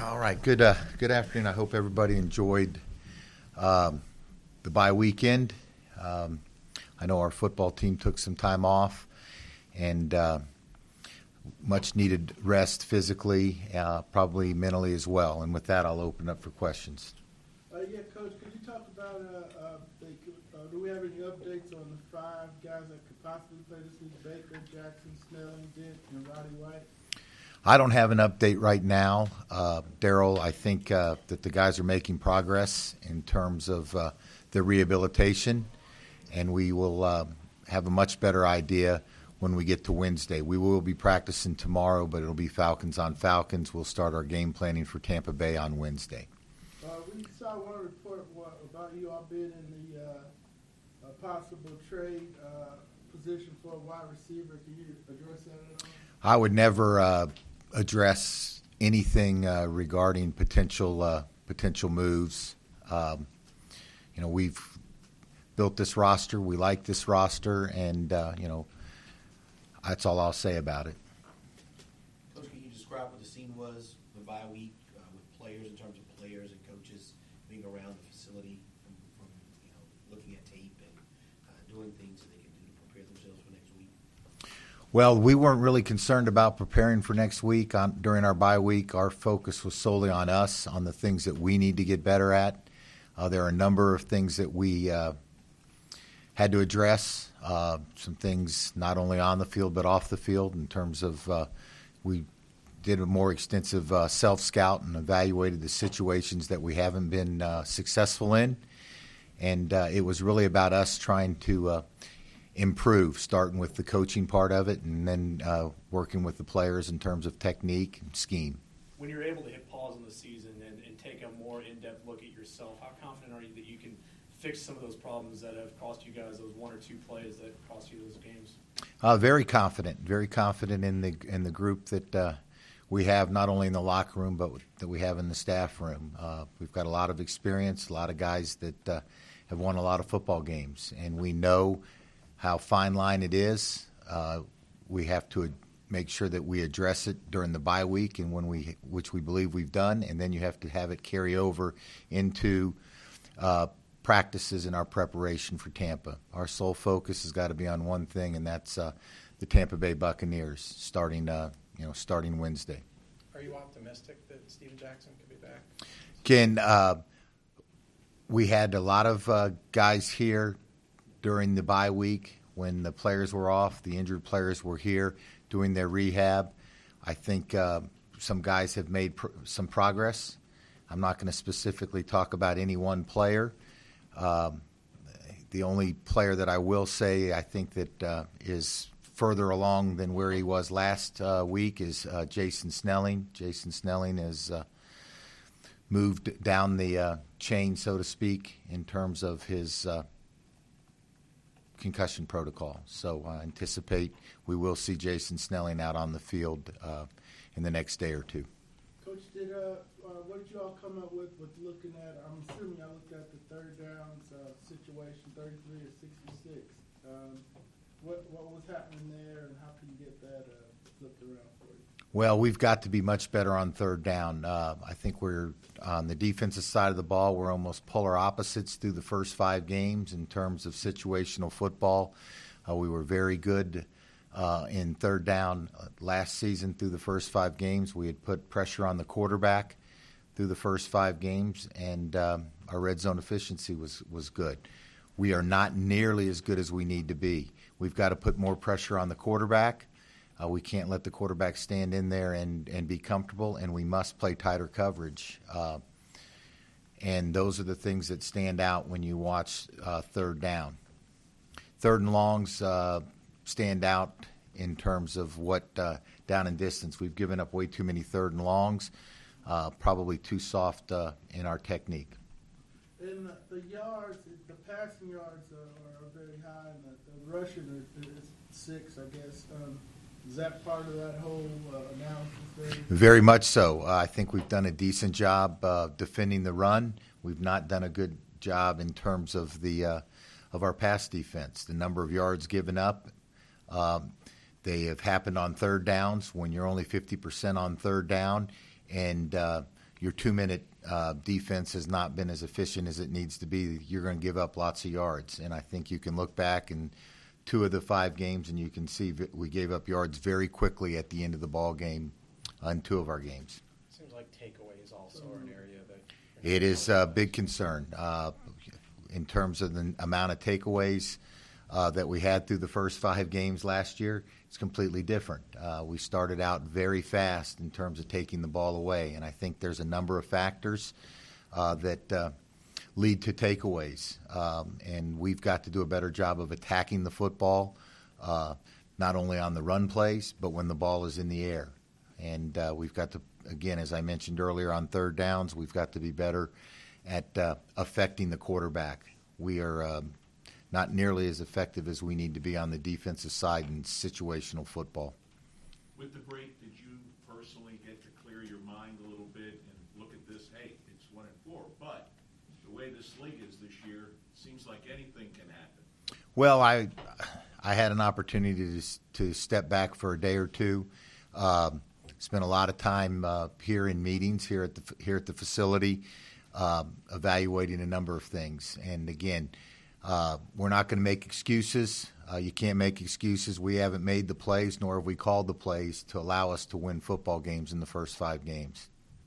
All right, good afternoon. I hope everybody enjoyed the bye weekend. I know our football team took some time off and much needed rest physically, probably mentally as well. And with that, I'll open up for questions. Yeah, Coach, could you talk about, do we have any updates on the 5 guys that could possibly play this week? Baker, Jackson, Snelling, Dent, and Roddy White? I don't have an update right now. Daryl, I think that the guys are making progress in terms of their rehabilitation, and we will have a much better idea when we get to Wednesday. We will be practicing tomorrow, but it'll be Falcons on Falcons. We'll start our game planning for Tampa Bay on Wednesday. We saw one report about you all being in the possible trade position for a wide receiver. Can you address that at all? I would never address anything regarding potential moves. We've built this roster. We like this roster, and that's all I'll say about it. Coach, can you describe what the scene was the bye week with players, in terms of players and coaches being around the facility, from looking at tape and doing things that they can do to prepare themselves for next week? Well, we weren't really concerned about preparing for next week. During our bye week, our focus was solely on us, on the things that we need to get better at. There are a number of things that we had to address, some things not only on the field but off the field in terms of we did a more extensive self-scout and evaluated the situations that we haven't been successful in. And it was really about us trying to improve, starting with the coaching part of it and then working with the players in terms of technique and scheme. When you're able to hit pause in the season and take a more in-depth look at yourself, how confident are you that you can fix some of those problems that have cost you guys those 1 or 2 plays that cost you those games? Very confident in the group that we have, not only in the locker room but that we have in the staff room. We've got a lot of experience, a lot of guys that have won a lot of football games, and we know how fine line it is. We have to make sure that we address it during the bye week, and which we believe we've done, and then you have to have it carry over into practices in our preparation for Tampa. Our sole focus has got to be on one thing, and that's the Tampa Bay Buccaneers starting Wednesday. Are you optimistic that Steven Jackson could be back? Ken, we had a lot of guys here during the bye week when the players were off. The injured players were here doing their rehab. I think some guys have made some progress. I'm not going to specifically talk about any one player. The only player that I will say I think that is further along than where he was last week is Jason Snelling. Jason Snelling has moved down the chain, so to speak, in terms of his concussion protocol. So I anticipate we will see Jason Snelling out on the field in the next day or two. Coach, what did you all come up with looking at, I'm assuming I looked at the third downs situation, 33 or 66. What was happening there, and how can you get that flipped around for you? Well, we've got to be much better on third down. I think we're on the defensive side of the ball. We're almost polar opposites through the first 5 games in terms of situational football. We were very good in third down last season through the first 5 games. We had put pressure on the quarterback through the first 5 games, and our red zone efficiency was good. We are not nearly as good as we need to be. We've got to put more pressure on the quarterback. We can't let the quarterback stand in there and be comfortable, and we must play tighter coverage. And those are the things that stand out when you watch third down. Third and longs stand out in terms of what down and distance. We've given up way too many third and longs, probably too soft in our technique. And the yards, the passing yards are very high, and the rushing is 6, I guess. Is that part of that whole analysis there? Very much so. I think we've done a decent job defending the run. We've not done a good job in terms of of our pass defense. The number of yards given up, they have happened on third downs when you're only 50% on third down, and your 2-minute defense has not been as efficient as it needs to be, you're going to give up lots of yards. And I think you can look back in 2 of the 5 games and you can see we gave up yards very quickly at the end of the ball game in 2 of our games. Seems like takeaways also are an area that It is a big concern in terms of the amount of takeaways that we had through the first 5 games last year. It's completely different. We started out very fast in terms of taking the ball away, and I think there's a number of factors that lead to takeaways. And we've got to do a better job of attacking the football, not only on the run plays, but when the ball is in the air. And we've got to, again, as I mentioned earlier, on third downs, we've got to be better at affecting the quarterback. We are not nearly as effective as we need to be on the defensive side in situational football. With the break, did you personally get to clear your mind a little bit and look at this? Hey, it's 1-4, but the way this league is this year, it seems like anything can happen. Well, I had an opportunity to step back for a day or two. Spent a lot of time here in meetings here at the facility, evaluating a number of things. And again, we're not going to make excuses. You can't make excuses. We haven't made the plays, nor have we called the plays to allow us to win football games in the first 5 games.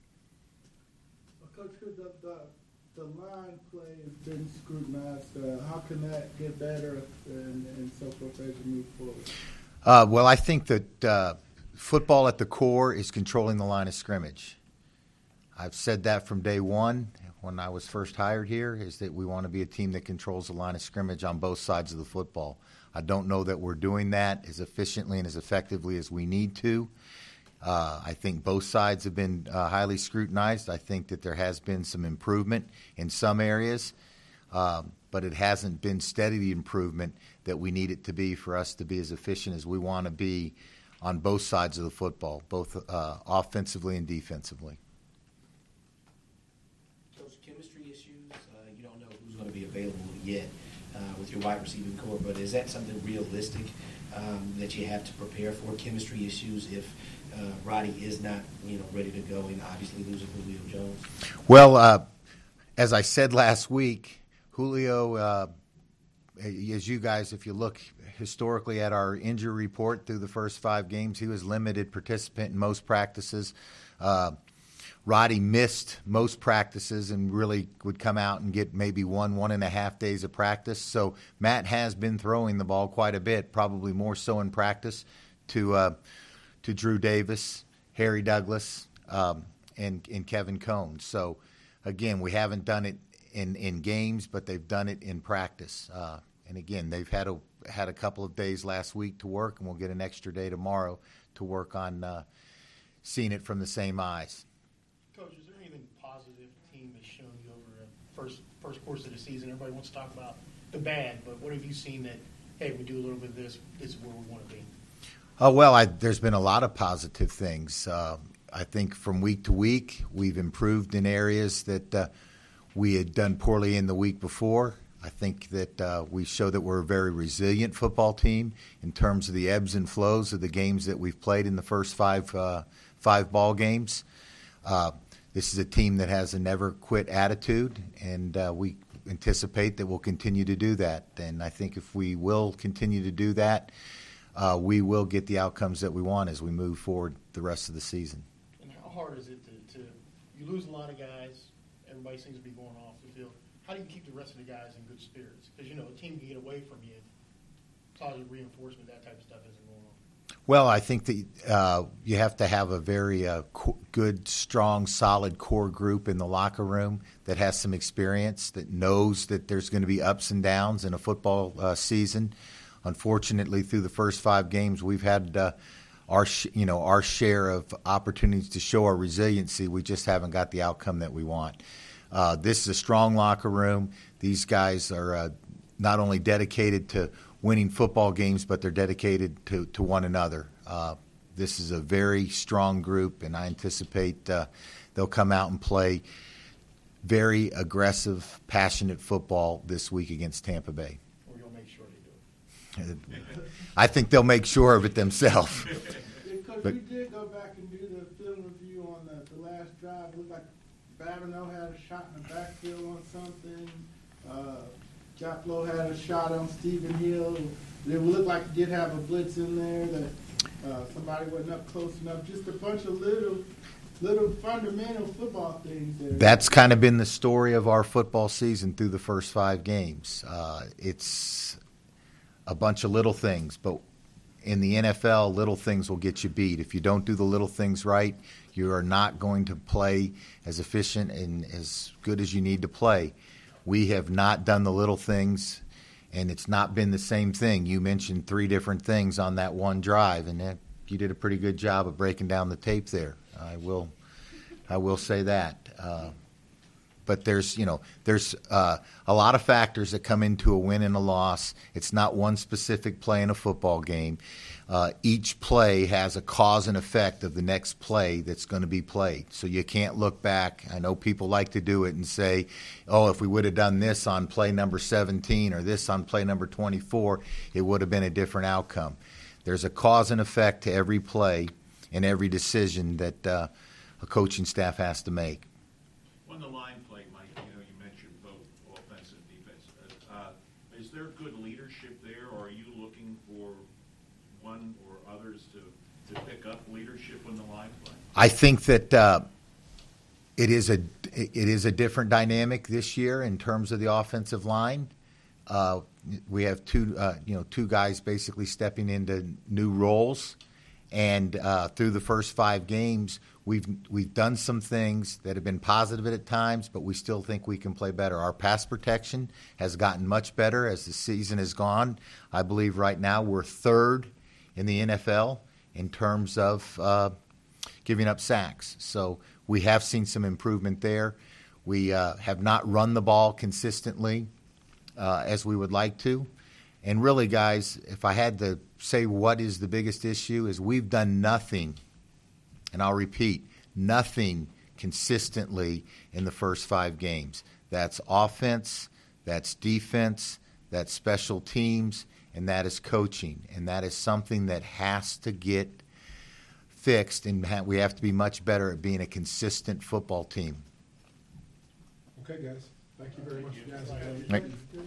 Coach, the line play has been scrutinized. How can that get better and so forth as you move forward? Well, I think that football at the core is controlling the line of scrimmage. I've said that from day one when I was first hired here, is that we want to be a team that controls the line of scrimmage on both sides of the football. I don't know that we're doing that as efficiently and as effectively as we need to. I think both sides have been highly scrutinized. I think that there has been some improvement in some areas, but it hasn't been steady improvement that we need it to be for us to be as efficient as we want to be on both sides of the football, both offensively and defensively. Coach, chemistry issues, you don't know who's going to be available yet with your wide receiving core, but is that something realistic that you have to prepare for, chemistry issues, if Roddy is not ready to go and obviously losing Julio Jones? Well, as I said last week, Julio, as you guys, if you look historically at our injury report through the first 5 games, he was limited participant in most practices. Roddy missed most practices and really would come out and get maybe 1.5 days of practice. So Matt has been throwing the ball quite a bit, probably more so in practice, to Drew Davis, Harry Douglas, and Kevin Cohn. So, again, we haven't done it in games, but they've done it in practice. And, again, they've had a couple of days last week to work, and we'll get an extra day tomorrow to work on seeing it from the same eyes. Coach, is there anything positive the team has shown you over the first course of the season? Everybody wants to talk about the bad, but what have you seen that, hey, we do a little bit of this is where we want to be? Well, there's been a lot of positive things. I think from week to week, we've improved in areas that we had done poorly in the week before. I think that we show that we're a very resilient football team in terms of the ebbs and flows of the games that we've played in the first 5 ball games. This is a team that has a never-quit attitude, and we anticipate that we'll continue to do that. And I think if we will continue to do that, we will get the outcomes that we want as we move forward the rest of the season. And how hard is it to you lose a lot of guys, everybody seems to be going off the field. How do you keep the rest of the guys in good spirits? Because, a team can get away from you if positive reinforcement, that type of stuff isn't going on. Well, I think that you have to have a very good, strong, solid core group in the locker room that has some experience, that knows that there's going to be ups and downs in a football season. Unfortunately, through the first 5 games, we've had our share of opportunities to show our resiliency. We just haven't got the outcome that we want. This is a strong locker room. These guys are not only dedicated to winning football games, but they're dedicated to one another. This is a very strong group, and I anticipate they'll come out and play very aggressive, passionate football this week against Tampa Bay. Or you'll make sure they do it. I think they'll make sure of it themselves. Coach, we did go back and do the film review on the last drive. It looked like Babineau had a shot in the backfield on something. Joplo had a shot on Stephen Hill. It looked like it did have a blitz in there that somebody wasn't up close enough. Just a bunch of little fundamental football things there. That's kind of been the story of our football season through the first 5 games. It's a bunch of little things, but in the NFL, little things will get you beat. If you don't do the little things right, you are not going to play as efficient and as good as you need to play. We have not done the little things, and it's not been the same thing. You mentioned 3 different things on that one drive, and you did a pretty good job of breaking down the tape there. I will say that. But there's a lot of factors that come into a win and a loss. It's not one specific play in a football game. Each play has a cause and effect of the next play that's going to be played. So you can't look back. I know people like to do it and say, oh, if we would have done this on play number 17 or this on play number 24, it would have been a different outcome. There's a cause and effect to every play and every decision that a coaching staff has to make. On the line play, Mike, you mentioned both offense and defense. Is there good leadership there, or are you looking for one or others to pick up leadership on the line play? I think that it is a different dynamic this year in terms of the offensive line. We have two guys basically stepping into new roles, and through the first 5 games, we've done some things that have been positive at times, but we still think we can play better. Our pass protection has gotten much better as the season has gone. I believe right now we're 3rd in the NFL in terms of giving up sacks. So we have seen some improvement there. We have not run the ball consistently as we would like to. And really, guys, if I had to say what is the biggest issue is we've done nothing, and I'll repeat, nothing consistently in the first 5 games. That's offense, that's defense, that's special teams, and that is coaching. And that is something that has to get fixed, and we have to be much better at being a consistent football team. Okay, guys. Thank you very much. Right.